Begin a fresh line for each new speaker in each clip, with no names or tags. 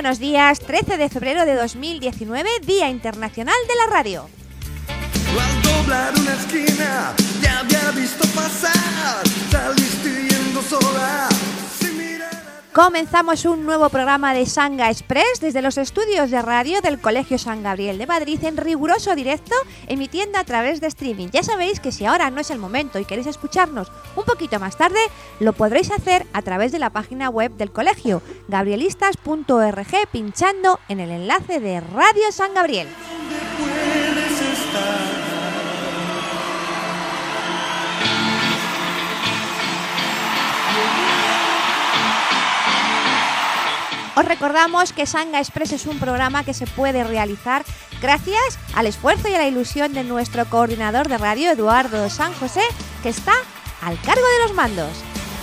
buenos días. 13 de febrero de 2019, Día Internacional de la Radio.
Al doblar una esquina, ya había visto pasar, saliste yendo sola, sin mirar.
Comenzamos un nuevo programa de Sanga Express desde los estudios de radio del Colegio San Gabriel de Madrid en riguroso directo, emitiendo a través de streaming. Ya sabéis que si ahora no es el momento y queréis escucharnos un poquito más tarde, lo podréis hacer a través de la página web del colegio, gabrielistas.org, pinchando en el enlace de Radio San Gabriel.
Puedes estar.
Os recordamos que Sanga Express es un programa que se puede realizar gracias al esfuerzo y a la ilusión de nuestro coordinador de radio, Eduardo San José, que está al cargo de los mandos.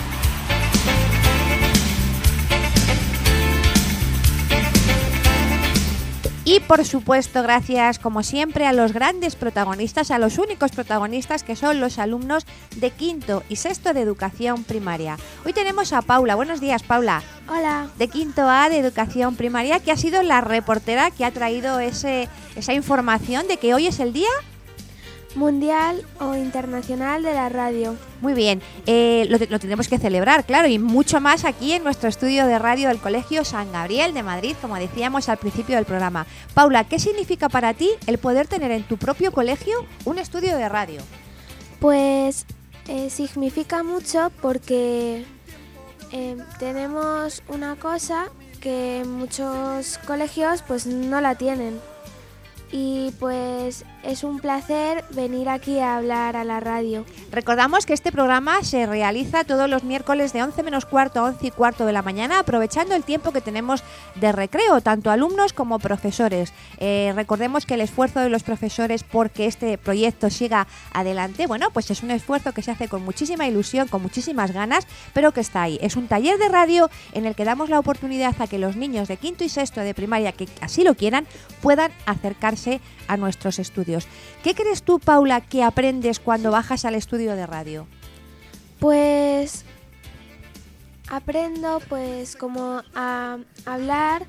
Y por supuesto, gracias como siempre a los grandes protagonistas, a los únicos protagonistas que son los alumnos de quinto y sexto de educación primaria. Hoy tenemos a Paula. Buenos días, Paula.
Hola.
De quinto A de educación primaria, que ha sido la reportera que ha traído esa información de que hoy es el día
Mundial o Internacional de la Radio.
Muy bien, lo tenemos que celebrar, claro, y mucho más aquí en nuestro estudio de radio del Colegio San Gabriel de Madrid, como decíamos al principio del programa. Paula, ¿qué significa para ti el poder tener en tu propio colegio un estudio de radio?
Pues significa mucho porque tenemos una cosa que muchos colegios pues no la tienen. Y pues es un placer venir aquí a hablar a la radio.
Recordamos que este programa se realiza todos los miércoles de 11 menos cuarto a 11 y cuarto de la mañana, aprovechando el tiempo que tenemos de recreo, tanto alumnos como profesores. Recordemos que el esfuerzo de los profesores porque este proyecto siga adelante, bueno, pues es un esfuerzo que se hace con muchísima ilusión, con muchísimas ganas, pero que está ahí. Es un taller de radio en el que damos la oportunidad a que los niños de quinto y sexto de primaria, que así lo quieran, puedan acercarse a nuestros estudios. ¿Qué crees tú, Paula, que aprendes cuando bajas al estudio de radio?
Pues aprendo pues como a hablar,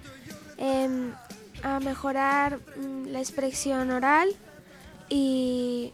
a mejorar la expresión oral y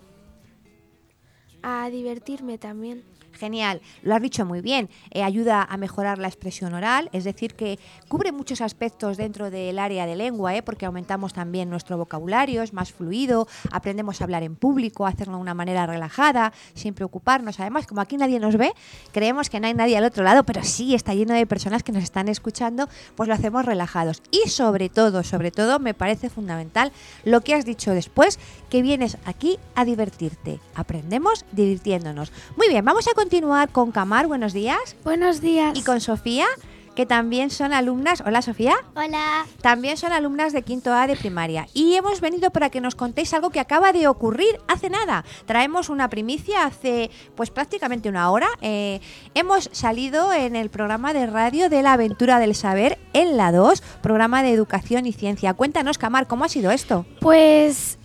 a divertirme también.
Genial, lo has dicho muy bien, ayuda a mejorar la expresión oral, es decir que cubre muchos aspectos dentro del área de lengua, porque aumentamos también nuestro vocabulario, es más fluido, aprendemos a hablar en público, a hacerlo de una manera relajada, sin preocuparnos. Además, como aquí nadie nos ve, creemos que no hay nadie al otro lado, pero sí está lleno de personas que nos están escuchando, pues lo hacemos relajados. Y sobre todo, me parece fundamental lo que has dicho después, que vienes aquí a divertirte. Aprendemos divirtiéndonos. Muy bien, vamos a continuar con Camar, buenos días.
Buenos días.
Y con Sofía, que también son alumnas. Hola, Sofía.
Hola.
También son alumnas de quinto A de primaria. Y hemos venido para que nos contéis algo que acaba de ocurrir hace nada. Traemos una primicia hace pues prácticamente una hora. Hemos salido en el programa de radio de La Aventura del Saber en la 2, programa de educación y ciencia. Cuéntanos, Camar, ¿cómo ha sido esto?
Pues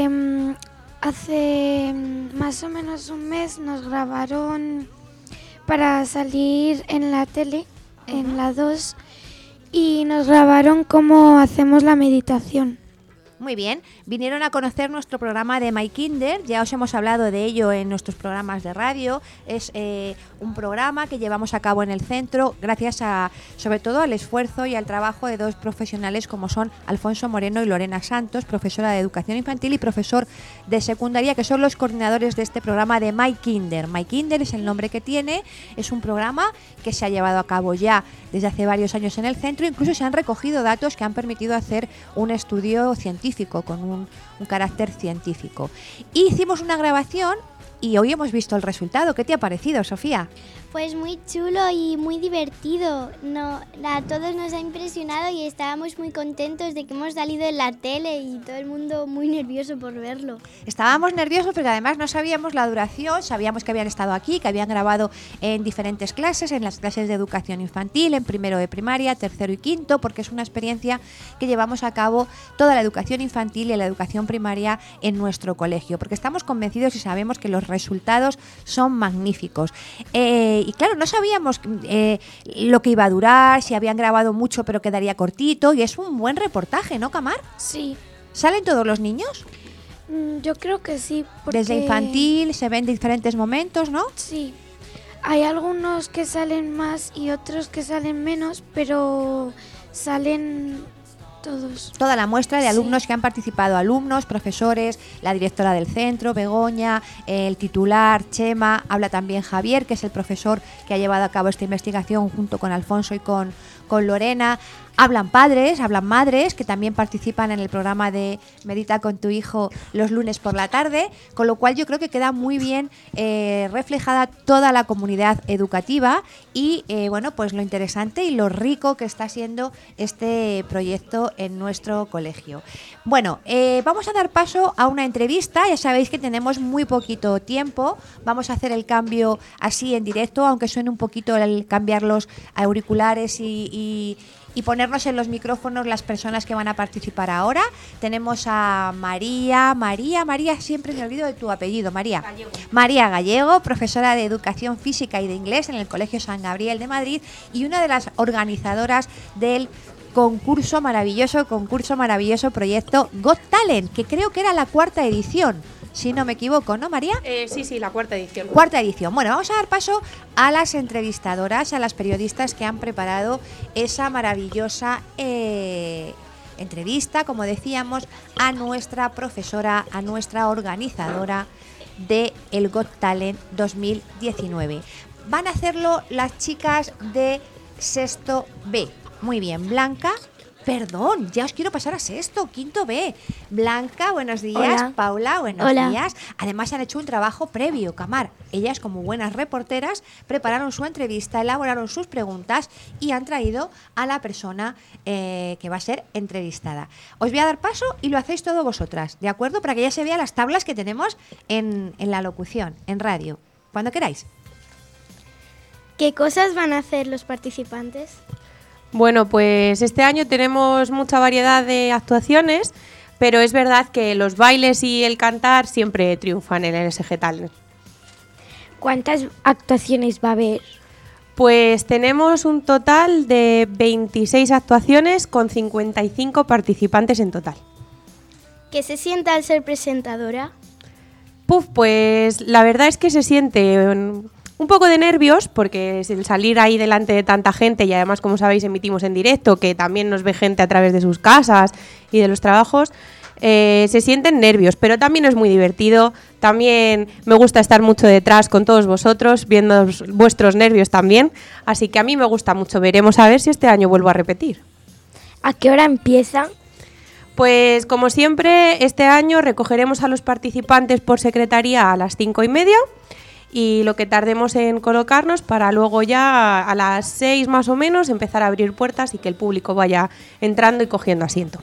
hace más o menos un mes nos grabaron para salir en la tele, en la 2, y nos grabaron cómo hacemos la meditación.
Muy bien, vinieron a conocer nuestro programa de My Kinder, ya os hemos hablado de ello en nuestros programas de radio. Es un programa que llevamos a cabo en el centro gracias a, sobre todo, al esfuerzo y al trabajo de dos profesionales como son Alfonso Moreno y Lorena Santos, profesora de educación infantil y profesor de secundaria, que son los coordinadores de este programa de My Kinder. My Kinder es el nombre que tiene, es un programa que se ha llevado a cabo ya desde hace varios años en el centro, incluso se han recogido datos que han permitido hacer un estudio científico con un carácter científico. Y hicimos una grabación y hoy hemos visto el resultado. ¿Qué te ha parecido, Sofía?
Pues muy chulo y muy divertido. A todos nos ha impresionado y estábamos muy contentos de que hemos salido en la tele y todo el mundo muy nervioso por verlo.
Estábamos nerviosos porque además no sabíamos la duración, sabíamos que habían estado aquí, que habían grabado en diferentes clases, en las clases de educación infantil, en primero de primaria, tercero y quinto, porque es una experiencia que llevamos a cabo toda la educación infantil y la educación primaria en nuestro colegio, porque estamos convencidos y sabemos que los resultados son magníficos. y claro, no sabíamos lo que iba a durar, si habían grabado mucho pero quedaría cortito, y es un buen reportaje, ¿no, Camar?
Sí,
¿Salen todos los niños?
yo creo que sí. Porque
Desde infantil, se ven diferentes momentos, ¿no?
Sí, hay algunos que salen más y otros que salen menos, pero salen todos.
Toda la muestra de
Sí.
alumnos que han participado, alumnos, profesores, la directora del centro, Begoña, el titular, Chema, habla también Javier, que es el profesor que ha llevado a cabo esta investigación junto con Alfonso y con Lorena. Hablan padres, hablan madres, que también participan en el programa de Medita con tu hijo los lunes por la tarde, con lo cual yo creo que queda muy bien reflejada toda la comunidad educativa y bueno, pues lo interesante y lo rico que está siendo este proyecto en nuestro colegio. Bueno, vamos a dar paso a una entrevista. Ya sabéis que tenemos muy poquito tiempo. Vamos a hacer el cambio así en directo, aunque suene un poquito el cambiar los auriculares y ponernos en los micrófonos las personas que van a participar ahora. Tenemos a María, siempre me olvido de tu apellido, María.
Gallego.
María Gallego, profesora de Educación Física y de Inglés en el Colegio San Gabriel de Madrid y una de las organizadoras del concurso maravilloso proyecto Got Talent, que creo que era la 4ª edición, si no me equivoco, ¿no, María?
Sí, la 4ª edición.
4ª edición. Bueno, vamos a dar paso a las entrevistadoras, a las periodistas que han preparado esa maravillosa entrevista, como decíamos, a nuestra profesora, a nuestra organizadora de el Got Talent 2019. Van a hacerlo las chicas de sexto B. Muy bien, Blanca. Perdón, ya os quiero pasar a sexto, quinto B. Blanca, buenos días.
Hola.
Paula, buenos
Hola.
días. Además han hecho un trabajo previo, Camar. Ellas, como buenas reporteras, prepararon su entrevista, elaboraron sus preguntas y han traído a la persona que va a ser entrevistada. Os voy a dar paso y lo hacéis todo vosotras, ¿de acuerdo? Para que ya se vean las tablas que tenemos en la locución, en radio. Cuando queráis.
¿Qué cosas van a hacer los participantes?
Bueno, pues este año tenemos mucha variedad de actuaciones, pero es verdad que los bailes y el cantar siempre triunfan en el SG Talent.
¿Cuántas actuaciones va a haber?
Pues tenemos un total de 26 actuaciones con 55 participantes en total.
¿Qué se siente al ser presentadora?
Pues la verdad es que se siente un poco de nervios porque es el salir ahí delante de tanta gente y además, como sabéis, emitimos en directo, que también nos ve gente a través de sus casas y de los trabajos. Se sienten nervios, pero también es muy divertido. También me gusta estar mucho detrás con todos vosotros, viendo vuestros nervios también. Así que a mí me gusta mucho. Veremos a ver si este año vuelvo a repetir.
¿A qué hora empieza?
Pues como siempre, este año recogeremos a los participantes por secretaría a las 5:30 y lo que tardemos en colocarnos para luego ya a las 6 más o menos empezar a abrir puertas y que el público vaya entrando y cogiendo asiento.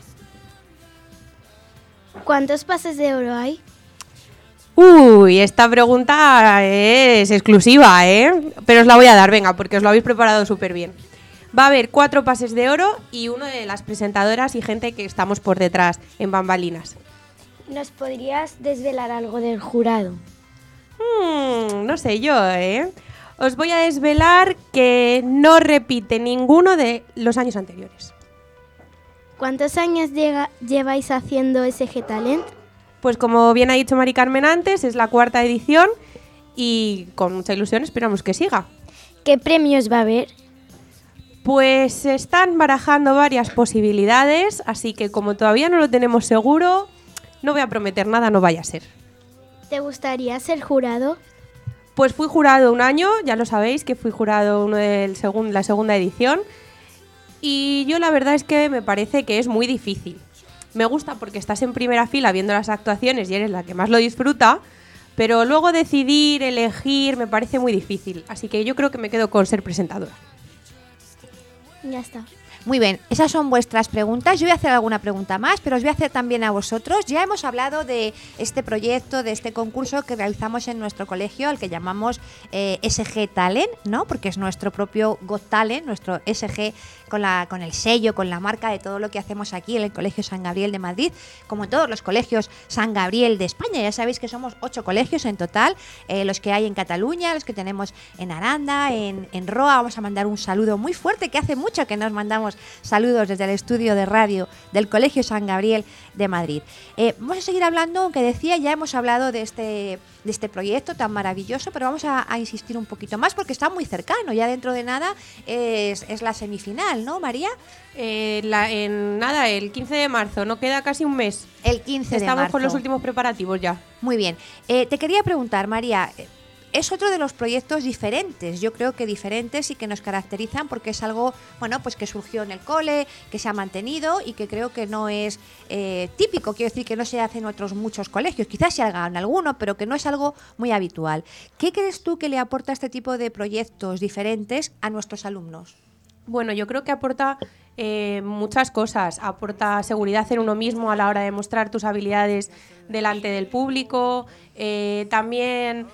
¿Cuántos pases de oro hay?
Uy, esta pregunta es exclusiva, ¿eh? Pero os la voy a dar, venga, porque os lo habéis preparado súper bien. Va a haber 4 pases de oro y uno de las presentadoras y gente que estamos por detrás en bambalinas.
¿Nos podrías desvelar algo del jurado?
No sé yo, ¿eh? Os voy a desvelar que no repite ninguno de los años anteriores.
¿Cuántos años lleváis haciendo SG Talent?
Pues como bien ha dicho Mari Carmen antes, es la 4ª edición y con mucha ilusión esperamos que siga.
¿Qué premios va a haber?
Pues se están barajando varias posibilidades, así que como todavía no lo tenemos seguro, no voy a prometer nada, no vaya a ser.
¿Te gustaría ser jurado?
Pues fui jurado un año, ya lo sabéis que fui jurado uno de la 2ª edición y yo la verdad es que me parece que es muy difícil. Me gusta porque estás en primera fila viendo las actuaciones y eres la que más lo disfruta, pero luego decidir, elegir, me parece muy difícil, así que yo creo que me quedo con ser presentadora.
Ya está.
Muy bien, esas son vuestras preguntas. Yo voy a hacer alguna pregunta más, pero os voy a hacer también a vosotros. Ya hemos hablado de este proyecto, de este concurso que realizamos en nuestro colegio, al que llamamos SG Talent, ¿no? Porque es nuestro propio Got Talent, nuestro SG con el sello, con la marca de todo lo que hacemos aquí en el Colegio San Gabriel de Madrid, como en todos los colegios San Gabriel de España. Ya sabéis que somos 8 colegios en total, los que hay en Cataluña, los que tenemos en Aranda, en Roa. Vamos a mandar un saludo muy fuerte, que hace mucho que nos mandamos saludos desde el estudio de radio del Colegio San Gabriel de Madrid. Vamos a seguir hablando, aunque decía, ya hemos hablado de este proyecto tan maravilloso, pero vamos a insistir un poquito más porque está muy cercano. Ya dentro de nada es la semifinal, ¿no, María?
El 15 de marzo, no queda casi un mes.
El 15 de marzo.
Estamos con los últimos preparativos ya.
Muy bien. Te quería preguntar, María, es otro de los proyectos diferentes, yo creo que diferentes y que nos caracterizan porque es algo, bueno, pues que surgió en el cole, que se ha mantenido y que creo que no es típico, quiero decir que no se hace en otros muchos colegios, quizás se haga en alguno, pero que no es algo muy habitual. ¿Qué crees tú que le aporta este tipo de proyectos diferentes a nuestros alumnos?
Bueno, yo creo que aporta muchas cosas. Aporta seguridad en uno mismo a la hora de mostrar tus habilidades delante del público. También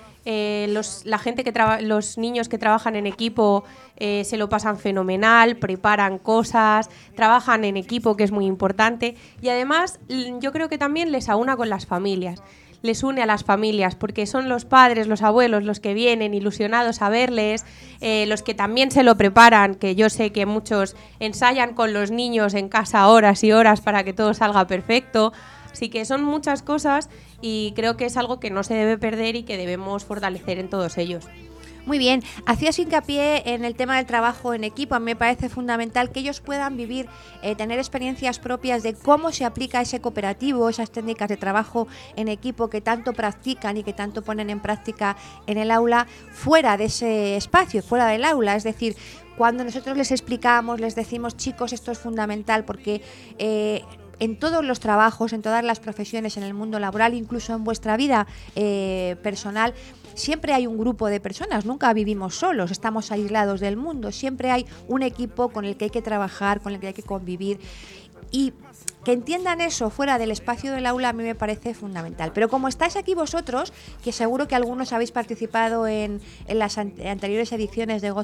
los niños que trabajan en equipo se lo pasan fenomenal, preparan cosas, trabajan en equipo, que es muy importante. Y además, yo creo que también les aúna con las familias. Les une a las familias porque son los padres, los abuelos los que vienen ilusionados a verles, los que también se lo preparan, que yo sé que muchos ensayan con los niños en casa horas y horas para que todo salga perfecto. Así que son muchas cosas y creo que es algo que no se debe perder y que debemos fortalecer en todos ellos.
Muy bien, hacías hincapié en el tema del trabajo en equipo. A mí me parece fundamental que ellos puedan vivir, tener experiencias propias de cómo se aplica ese cooperativo, esas técnicas de trabajo en equipo que tanto practican y que tanto ponen en práctica en el aula, fuera de ese espacio, fuera del aula. Es decir, cuando nosotros les explicamos, les decimos, chicos, esto es fundamental porque en todos los trabajos, en todas las profesiones, en el mundo laboral, incluso en vuestra vida personal, siempre hay un grupo de personas, nunca vivimos solos, estamos aislados del mundo, siempre hay un equipo con el que hay que trabajar, con el que hay que convivir. Y que entiendan eso fuera del espacio del aula a mí me parece fundamental. Pero como estáis aquí vosotros, que seguro que algunos habéis participado en las anteriores ediciones de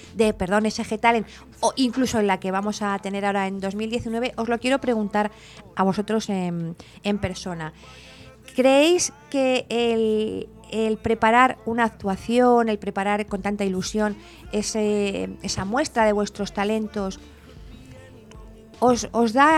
SG Talent, o incluso en la que vamos a tener ahora en 2019, os lo quiero preguntar a vosotros en persona. ¿Creéis que el preparar una actuación, el preparar con tanta ilusión esa muestra de vuestros talentos, os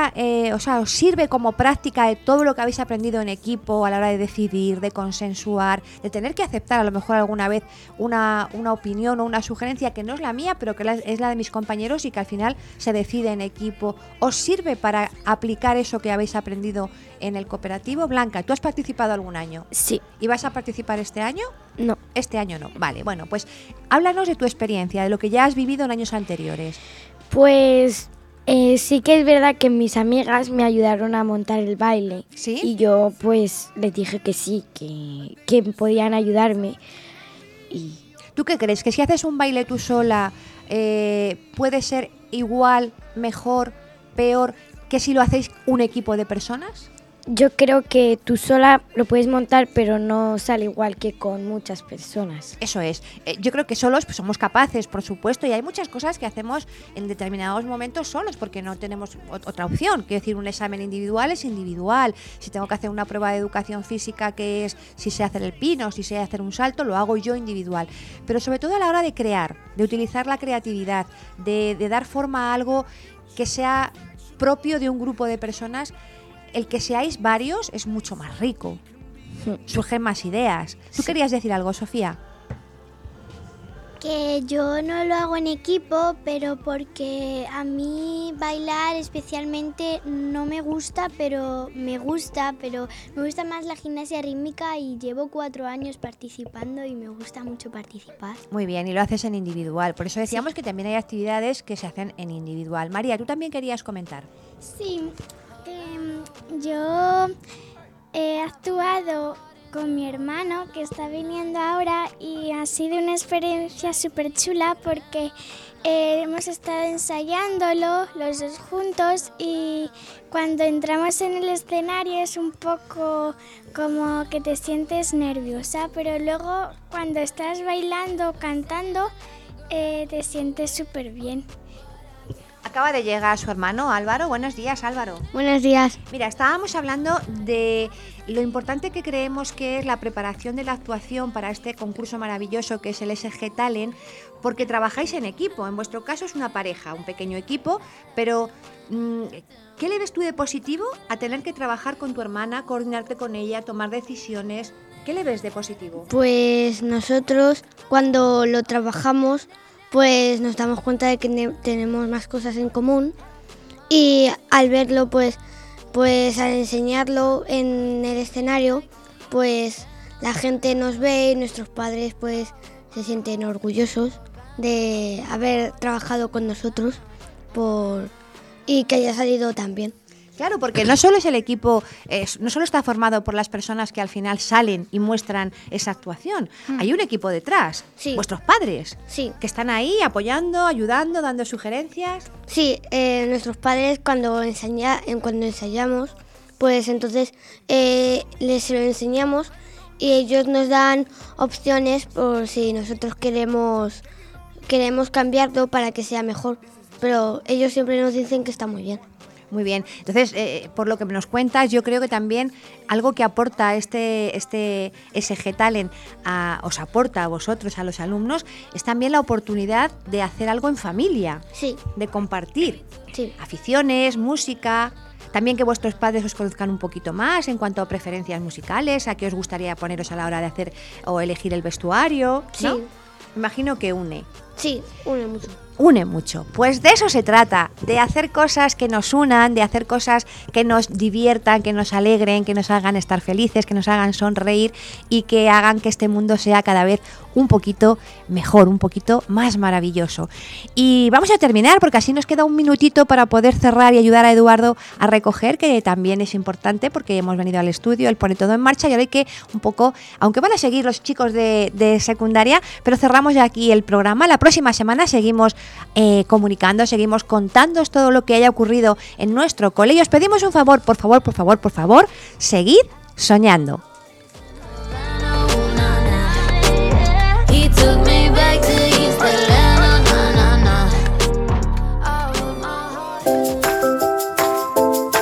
sirve como práctica de todo lo que habéis aprendido en equipo a la hora de decidir, de consensuar, de tener que aceptar a lo mejor alguna vez una opinión o una sugerencia que no es la mía, pero que es la de mis compañeros y que al final se decide en equipo? ¿Os sirve para aplicar eso que habéis aprendido en el cooperativo? Blanca, ¿tú has participado algún año?
Sí.
¿Y vas a participar este año?
No.
Este año no. Vale, bueno, pues háblanos de tu experiencia, de lo que ya has vivido en años anteriores.
Pues sí que es verdad que mis amigas me ayudaron a montar el baile.
¿Sí?
Y yo pues les dije que sí, que podían ayudarme. Y
¿tú qué crees? ¿Que si haces un baile tú sola puede ser igual, mejor, peor que si lo hacéis un equipo de personas?
yo creo que tú sola lo puedes montar, pero no sale igual que con muchas personas.
Eso es. Yo creo que solos pues, somos capaces, por supuesto, y hay muchas cosas que hacemos en determinados momentos solos porque no tenemos otra opción. Quiero decir, un examen individual es individual. Si tengo que hacer una prueba de educación física, que es si sé hacer el pino, si sé hacer un salto, lo hago yo individual. Pero sobre todo a la hora de crear, de utilizar la creatividad, de dar forma a algo que sea propio de un grupo de personas, el que seáis varios es mucho más rico. Surgen más ideas. ¿Tú querías decir algo, Sofía?
Que yo no lo hago en equipo, pero porque a mí bailar especialmente no me gusta, pero me gusta más la gimnasia rítmica y llevo 4 años participando y me gusta mucho participar.
Muy bien, y lo haces en individual. Por eso decíamos que también hay actividades que se hacen en individual. María, ¿tú también querías comentar?
Sí, yo he actuado con mi hermano que está viniendo ahora y ha sido una experiencia súper chula porque hemos estado ensayándolo los dos juntos y cuando entramos en el escenario es un poco como que te sientes nerviosa, pero luego cuando estás bailando, cantando, te sientes súper bien.
Acaba de llegar su hermano Álvaro. Buenos días, Álvaro.
Buenos días.
Mira, estábamos hablando de lo importante que creemos que es la preparación de la actuación para este concurso maravilloso que es el SG Talent, porque trabajáis en equipo. En vuestro caso es una pareja, un pequeño equipo, pero ¿qué le ves tú de positivo a tener que trabajar con tu hermana, coordinarte con ella, tomar decisiones? ¿Qué le ves de positivo?
Pues nosotros cuando lo trabajamos pues nos damos cuenta de que tenemos más cosas en común y al verlo pues al enseñarlo en el escenario pues la gente nos ve y nuestros padres pues se sienten orgullosos de haber trabajado con nosotros y que haya salido tan bien.
Claro, porque no solo es el equipo, no solo está formado por las personas que al final salen y muestran esa actuación. Hay un equipo detrás,
Sí.
vuestros padres,
Sí.
que están ahí apoyando, ayudando, dando sugerencias.
Sí, nuestros padres cuando ensayamos, pues entonces les lo enseñamos y ellos nos dan opciones por si nosotros queremos cambiarlo para que sea mejor. Pero ellos siempre nos dicen que está muy bien.
Muy bien. Entonces, por lo que nos cuentas, yo creo que también algo que aporta este SG Talent os aporta a vosotros, a los alumnos, es también la oportunidad de hacer algo en familia,
Sí,
de compartir
sí.
aficiones, música. También que vuestros padres os conozcan un poquito más en cuanto a preferencias musicales, a qué os gustaría poneros a la hora de hacer o elegir el vestuario, ¿no?
Sí.
Imagino que une.
Sí, une mucho.
Une mucho. Pues de eso se trata, de hacer cosas que nos unan, de hacer cosas que nos diviertan, que nos alegren, que nos hagan estar felices, que nos hagan sonreír y que hagan que este mundo sea cada vez un poquito mejor, un poquito más maravilloso. Y vamos a terminar porque así nos queda un minutito para poder cerrar y ayudar a Eduardo a recoger, que también es importante porque hemos venido al estudio, él pone todo en marcha y ahora hay que un poco, aunque van a seguir los chicos de secundaria, pero cerramos ya aquí el programa. La próxima semana seguimos comunicando, seguimos contándoos todo lo que haya ocurrido en nuestro cole y os pedimos un favor, por favor, seguid soñando.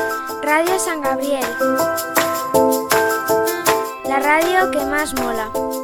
Radio San Gabriel. La radio que más mola.